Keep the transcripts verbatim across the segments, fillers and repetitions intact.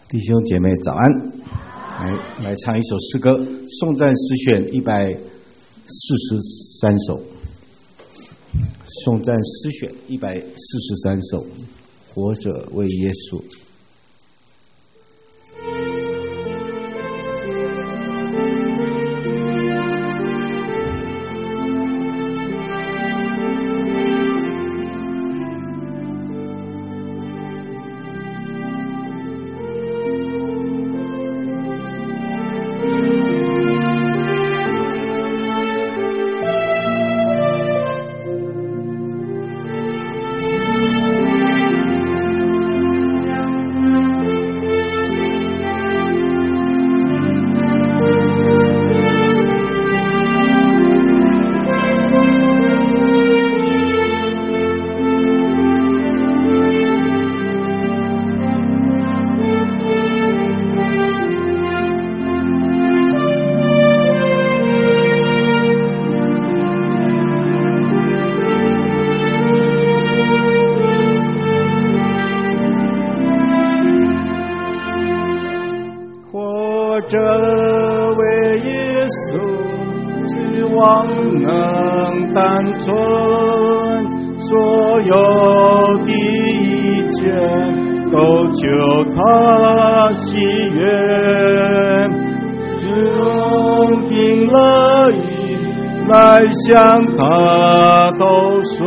弟兄姐妹早安，来来唱一首诗歌，颂赞诗选一百四十三首，颂赞诗选一百四十三首，活着为耶稣。这位耶稣，指望能单纯，所有的一切都求他喜悦，用尽乐意来向他都顺，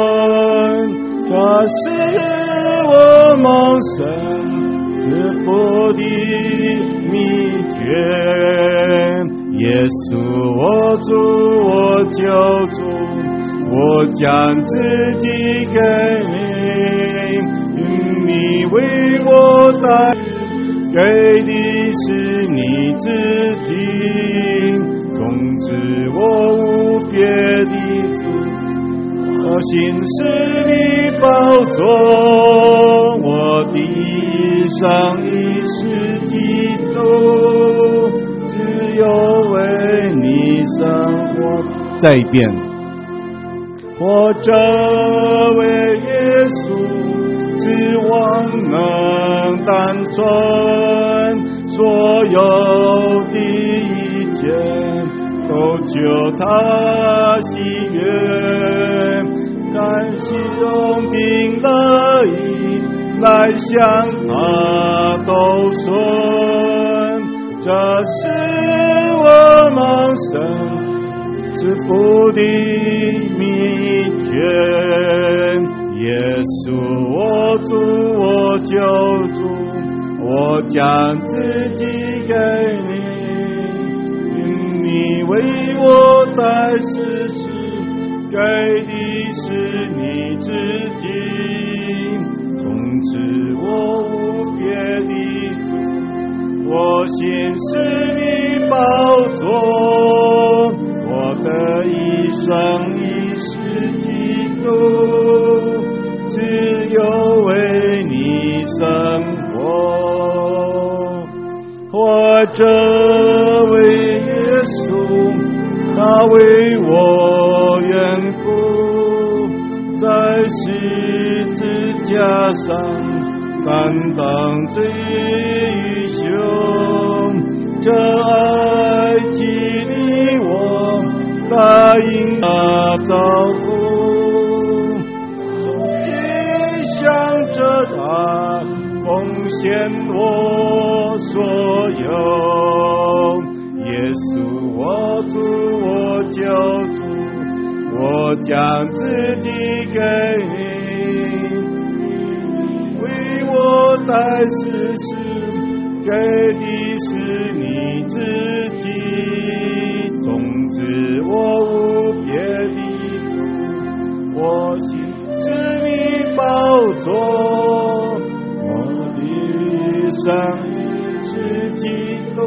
这是我梦想致富的秘诀。耶稣我主我救主，我将自己给你，因你为我带给的是你自己，从此我无别的主，我心是你宝座，我的生意是基督，只有为你生活。再一遍，我这位耶稣，指望能单纯，所有的一切都求他喜悦，甘心用尽乐意来向他都顺，这是我梦想致富的秘诀。耶稣我主我救主，我将自己给你，因你为我带世事，给的是你自己，从此我无别的主，我心是你宝座，我的一生一世基督，只有为你生活。我这位耶稣，他为我缘故，在十字架上担当罪与羞，这爱激励我，答应他照顾，从心向着他奉献我所有。耶稣我主我救主，我将自己给你，为我带世事，给的是你自己，从此我无别的主，我心是你宝座，我的生是基督，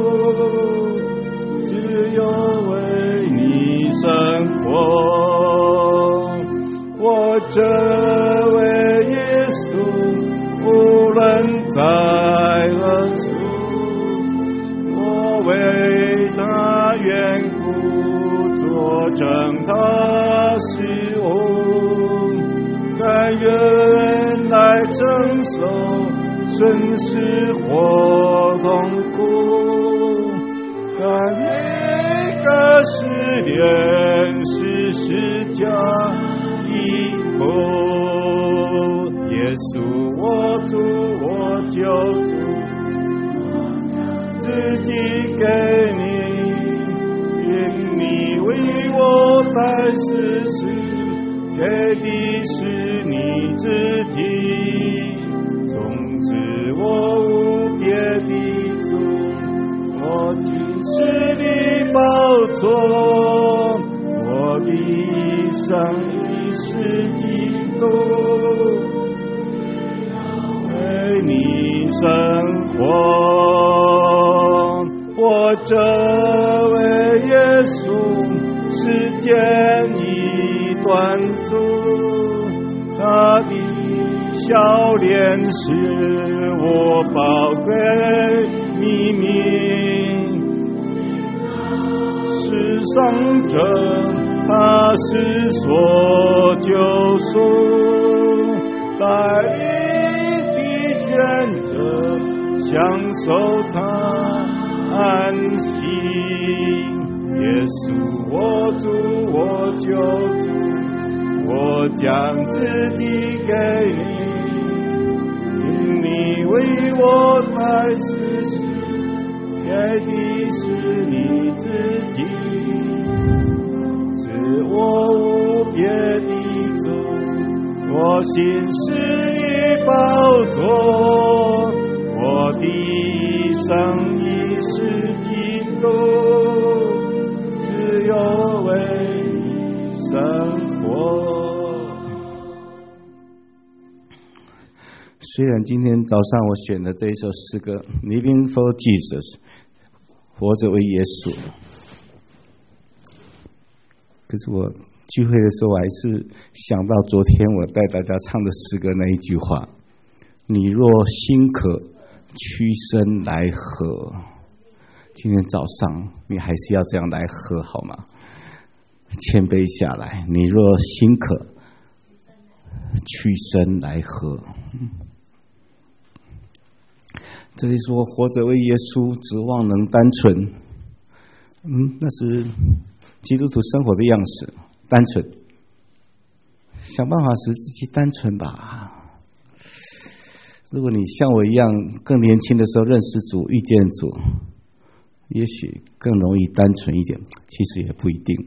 只有为你生活。我这位耶稣，无论在何处，我为他缘故作证他是我，甘愿来承受损失或痛苦，但每个试炼是释迦以后，耶稣我主我救主，自己给你，因你为我代世世，给的是你自己。从此我无别的主，我军是你宝座，我的一生一世基督，为你生活，我这位耶稣，时间已短促，他的笑脸是我宝贵秘密，世上者他是所救赎，带领的选择享受他安息。耶稣我主我救主，我将自己给你，因你为我代世世，给的是你自己。自我无别的主，我心是你宝座，我的一生一世基督，只有为你生活。 虽然今天早上我选的这一首诗歌 Living for Jesus 活着为耶稣，可是我聚会的时候我还是想到昨天我带大家唱的诗歌那一句话，你若心渴屈身来喝，今天早上你还是要这样来喝好吗？谦卑下来，你若心渴屈身来喝。这里说活着为耶稣，指望能单纯，嗯，那是基督徒生活的样式，单纯，想办法使自己单纯吧。如果你像我一样更年轻的时候认识主遇见主，也许更容易单纯一点，其实也不一定。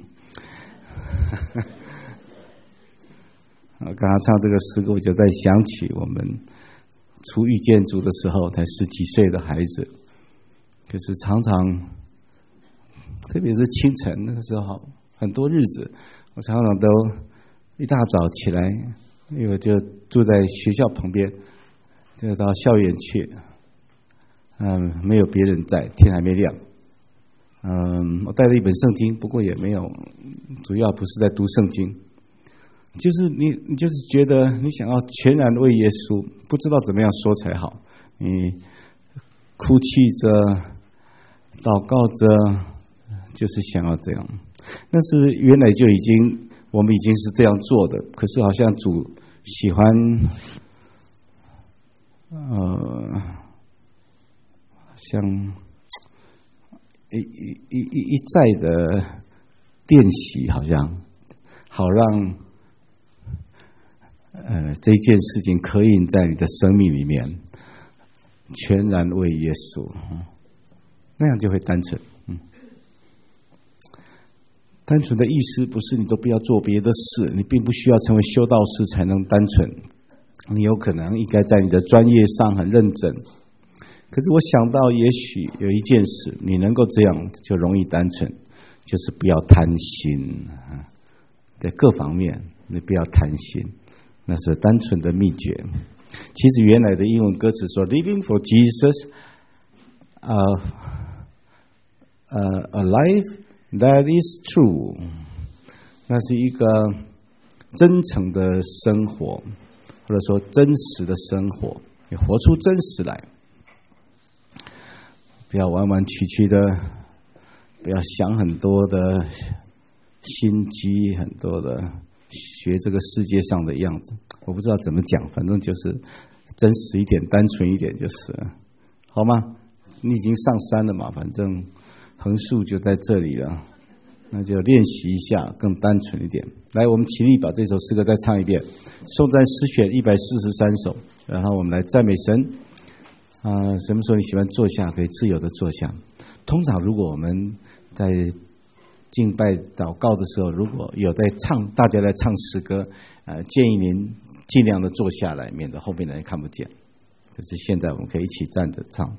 刚刚唱这个诗歌，我就在想起我们初遇见主的时候，才十几岁的孩子，可是常常，特别是清晨那个时候，很多日子，我常常都一大早起来，因为我就住在学校旁边，就到校园去，嗯，没有别人在，天还没亮，嗯，我带了一本圣经，不过也没有，主要不是在读圣经。就是你，你就是觉得你想要全然为耶稣，不知道怎么样说才好。你哭泣着、祷告着，就是想要这样。但是原来就已经，我们已经是这样做的。可是好像主喜欢，呃，像一一一一一再的练习，好像好让。呃，这一件事情刻印在你的生命里面，全然为耶稣，那样就会单纯。嗯，单纯的意思不是你都不要做别的事，你并不需要成为修道士才能单纯，你有可能应该在你的专业上很认真。可是我想到，也许有一件事，你能够这样就容易单纯，就是不要贪心，在各方面你不要贪心。那是单纯的秘诀。其实原来的英文歌词说 "Living for Jesus, uh, uh, a life that is true"， 那是一个真诚的生活，或者说真实的生活，你活出真实来，不要弯弯曲曲的，不要想很多的心机，很多的。学这个世界上的样子，我不知道怎么讲，反正就是真实一点，单纯一点就是了，好吗？你已经上山了嘛，反正横竖就在这里了，那就练习一下，更单纯一点。来，我们起立把这首诗歌再唱一遍，颂赞诗选一百四十三首，然后我们来赞美神。啊、呃，什么时候你喜欢坐下，可以自由的坐下。通常如果我们在敬拜祷告的时候，如果有在唱，大家在唱诗歌，呃，建议您尽量的坐下来，免得后面的人看不见。可是现在我们可以一起站着唱。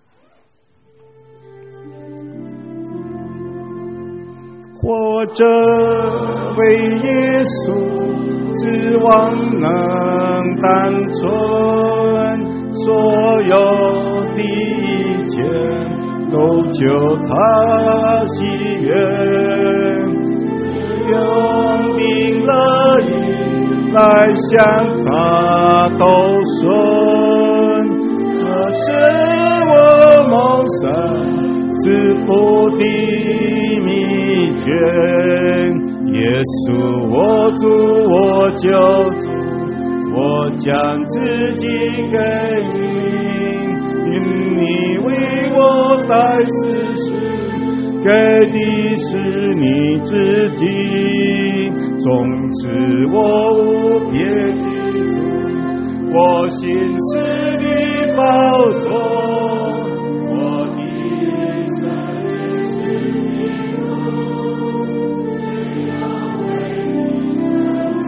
活着为耶稣，指望能单纯，所有的一切都求他喜悦，用尽了意来向他都顺，这是我梦想致富的秘诀。耶稣我主我救主，我将自己给你，因你为我代死时，给的是你自己。从此我无别的主，我心是你宝座，我的生是你路，只要为你生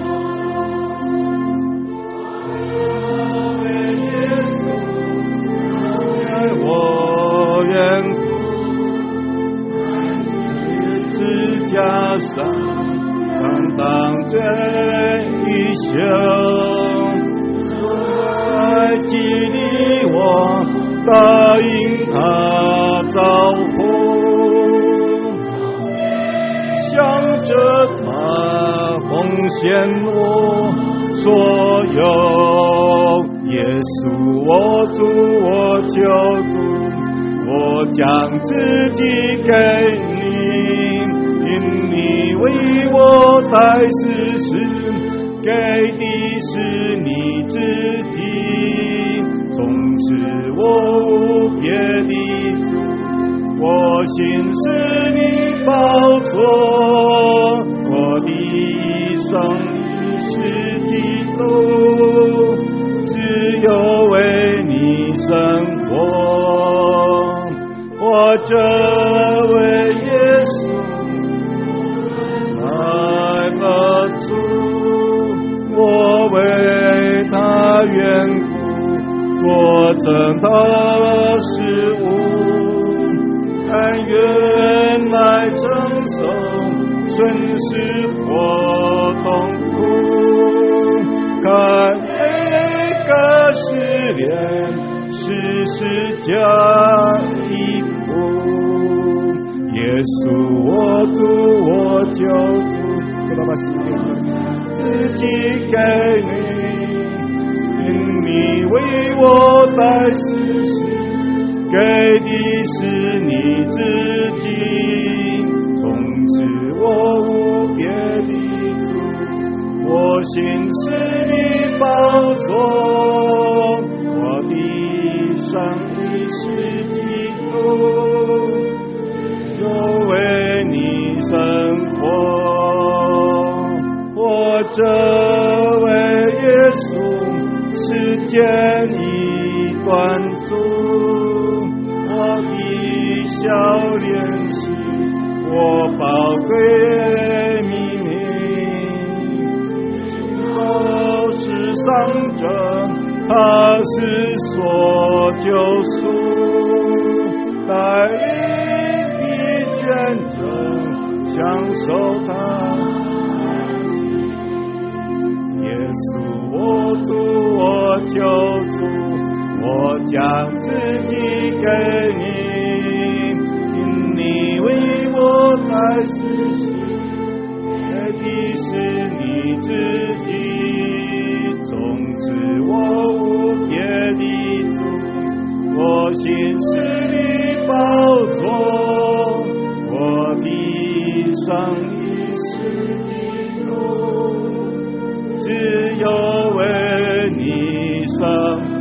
活，为耶稣，为我缘故，十字架上担当这一生，在激励我答应他招呼，向着他奉献我所有。耶稣我主我救主，我将自己给你，因你为我代死时，给的是你自己。从此我无别的主，我心是你宝座，我的生命是基督，只有为你生活。我这为耶稣来了主，我为他缘故作证他事物，甘愿来承受损失或痛苦，看每个试炼是是加一步。耶稣我主我救主，给他把心自己给你，因你为我代死时，给的是你自己。从此我无别的主，我心是你宝座，我的生命是基督，有为你生活。我这为耶稣世间一关注，我的笑脸是我宝贵秘密，都是伤者，他是所救赎，带领的见证，享受他。耶稣我主我救主，我将自己给你，因你为我代死时，给的是你自己。从此我无别的主，我心是你宝座，我的生命是基督，只有为你上。